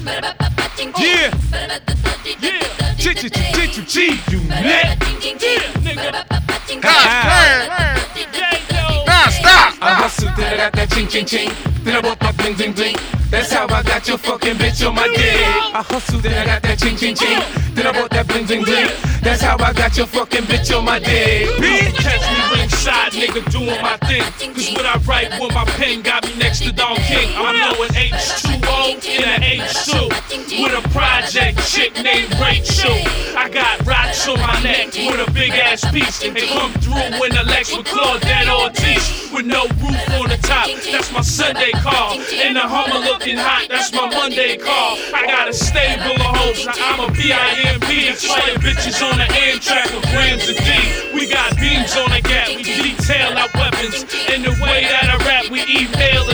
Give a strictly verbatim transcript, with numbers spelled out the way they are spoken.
Yeah. Yeah. G-G-G-G-G, you net. Yeah, nigga. God damn. Nah, stop. I hustle, then I got that ching ching ching. Then I bought that bling bling bling. That's how I got your fucking bitch on my dick. I hustle, then I got that ching ching ching. Then I bought that bling bling bling. That's how I got your fucking bitch on my dick. Bitch, catch me ringside, nigga, doing my thing. Cause what I write with my pen got me next to Don King. I'm blowing H two O in an H two with a project chick named Rachel. I got rocks on my neck with a big ass piece. And come through in the Lex with Claudette Ortiz with no roof on the top. That's my Sunday car. And the Hummer looking hot. That's my Monday car. I got a stable of hoes. I'm a B I M P. Slaying bitches on the Amtrak with grams of D. We got beams on the gap. We detail our weapons. In the way that I rap, we email